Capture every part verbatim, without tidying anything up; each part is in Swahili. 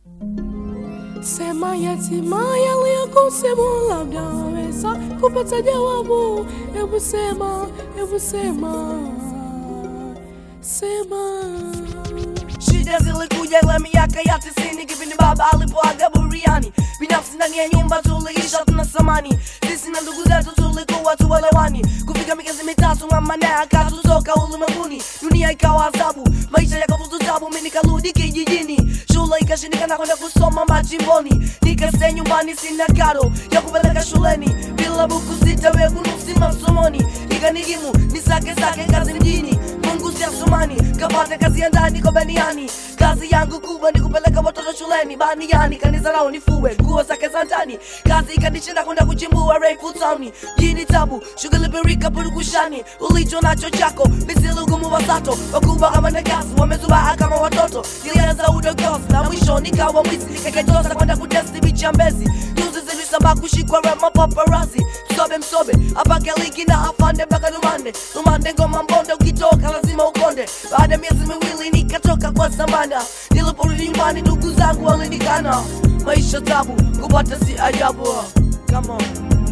Sema yatima yaliyokusibu labda waweza kupata jawabu. Hebu sema, hebu sema, sema. Shida zilikuja ile miaka ya tisini, kipindi baba alipoaga buriani. Binafsi ndani ya nyumba tuliisha tuna samani, sisi na ndugu zetu tulikuwa tuelewani. Kufika miezi mitatu mama naye akatutoka ulimwenguni, dunia ikawa adhabu, maisha yakafutu tabu. Mimi nikarudi kijijini, shule ikashindikana kwenda kusoma majimboni. Nikasema nyumbani sina karo ya kupeleka shuleni, bila buku sitawe kunusi masomoni. Ikanigimu nisake sake kazi mjini, Mungu si asumani, kapata kazi ya ndani kwa baniani. Kazi yangu kubwa ni kupeleka watoto shuleni, baniani kanisa lao nifue nguo zake za ndani. Kazi ikanishinda kwenda kuchimbua Rayful Town, jini tabu shughuli birika purukushani. Ulicho nacho chako misili ugumu wa sato, wakubwa kama na kazi wamezubaa kama watoto. Nilianza udogozi na mwisho nikawa mwizi, nikajitosa kwenda kutesti bichi ya Mbezi. Juzi zilisamba kushikwa rema paparazzi, msobe msobe apake ligi na afande mpaka Lumande. Lumande ngoma mbonde, ukitoka lazima ukonde. Baada miezi miwili nikatoka kwa zamana, niliporudi nyumbani ndugu zangu walinikana. Maisha tabu kupata si ajabu, come on.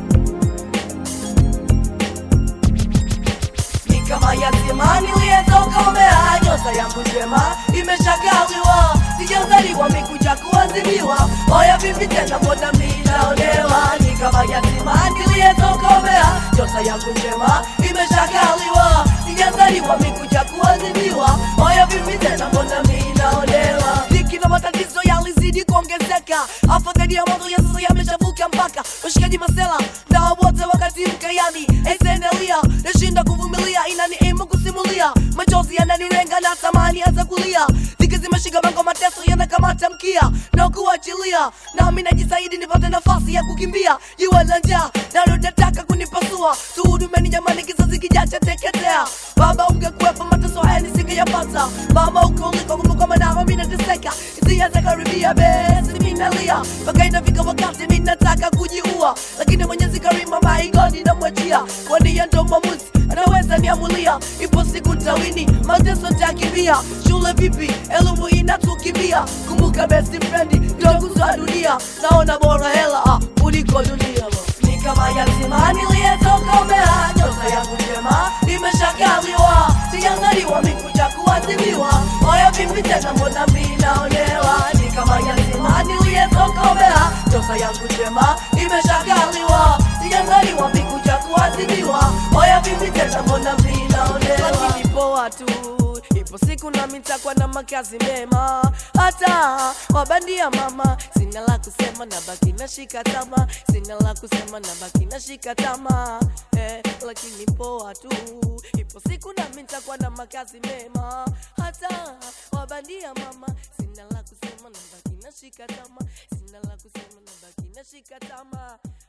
Ni kama yatima niliyetoka umea, nyota yangu njema imeshagaliwa. Sijazaliwa mikuja kuadhibiwa, oya vipi tena mbona mimi naonewa. Ni kama yatima niliyetoka umea, nyota yangu njema imeshagaliwa. Sijazaliwa mikuja kuadhibiwa, oya vipi tena mbona mimi naonewa. Dhiki na matatizo yalizidi kuongezeka, afadhali ya mambo ya sasa yameshavuka mpaka washikaji masela na wote wakati mkayani. Esenelia nashinda kuvumilia, inaniimu kusimulia, machozi yananirenga na tamani hata kulia. Dhiki zimeshika bango, mateso yanakamata mkia na kuachilia, na mimi najitahidi nipate nafasi ya kukimbia. Jua la njaa nalo nataka kunipasua, tuhudumeni jamani, kizazi kijacha teketea. Baba ungekuwepo mateso haya nisingeyapata, mama uko uliko kumbuka manao mimi nateseka. Hisia zakaribia besi mimi nalia, mpaka inafika wakati mimi nataka kujiua, lakini Mwenyezi Karima my God namwachia, kwani yeye ndo mwamuzi anaweza niamulia. Ipo siku tawini mateso takimbia, shule vipi elimu inatukimbia. Kumbuka best friend ndio za dunia, naona bora hela ah, kuliko dunia. Ni kama yatima niliyetoka umea, nyota yangu njema imeshagaliwa. Sijazaliwa mikuja kuadhibiwa, oya vipi tena mbona mimi naonewa. Ni kama yatima niliyetoka umea, nyota yangu njema imeshagaliwa. Sijazaliwa mikuja kuadhibiwa, oya vipi tena mbona mimi naonewa. Lakini poa tu, ipo siku na mitakwa na makazi mema, hata wabandia mama. Sina la kusema na baki na shika tama, sina la kusema na baki na shika tama eh, lakini poa tu, ipo siku na mitakwa na makazi mema, hata wabandia mama. Sina la kusema na baki na shika tama, sina la kusema na baki na shika tama.